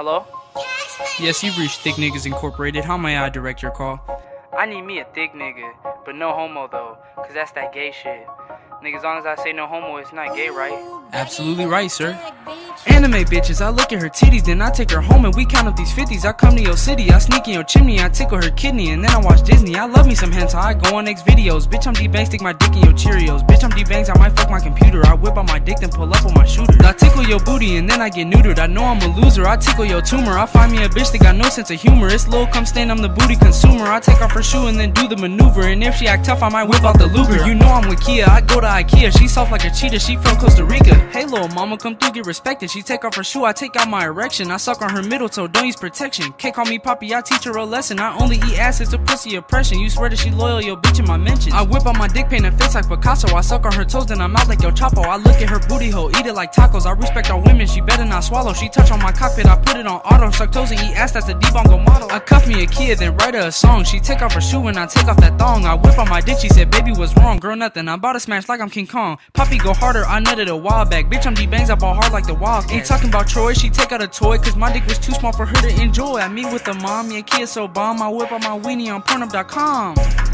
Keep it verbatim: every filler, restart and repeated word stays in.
Hello? Yes, you've reached Thick Niggas Incorporated. How may I direct your call? I need me a thick nigga, but no homo though, cause that's that gay shit. Nigga, as long as I say no homo, it's not gay, right? Absolutely right, sir. Anime bitches, I look at her titties, then I take her home and we count up these fifties. I come to your city, I sneak in your chimney, I tickle her kidney, and then I watch Disney. I love me some hentai, I go on X videos. Bitch, I'm D-Bang, stick my dick in your Cheerios. Bitch, I'm D-Bangs, I might fuck my computer. I whip out my dick, then pull up on my shooter. I tickle your booty, and then I get neutered. I know I'm a loser, I tickle your tumor. I find me a bitch that got no sense of humor. It's Lil come stand, I'm the booty consumer. I take off her shoe and then do the maneuver, and if she act tough, I might whip out the Luger. You know I'm with Kia, I go to Ikea. She soft like a cheetah, she from Costa Rica. Hey lil' mama, come through, get respected. She take off her shoe, I take out my erection. I suck on her middle toe, don't use protection. Can't call me poppy, I teach her a lesson. I only eat ass, it's a pussy oppression. You swear that she loyal, yo bitch in my mentions. I whip out my dick, paint a face like Picasso. I suck on her toes, then I'm out like yo Chapo. I look at her booty hole, eat it like tacos. I respect all women, she better not swallow. She touch on my cockpit, I put it on auto. Suck toes and eat ass, that's a D-bongo model. I cuff me a kid, then write her a song. She take off her shoe and I take off that thong. I whip on my dick, she said baby what's wrong. Girl nothing, I'm about to smash like I'm King Kong. Poppy go harder, I nutted a while back. Bitch I'm D-Bangs, I ball hard like the Wildcats. Ain't talking about Troy, she take out a toy, cause my dick was too small for her to enjoy. I meet with the mom, yeah kid so bomb. I whip out my weenie on Pornhub dot com.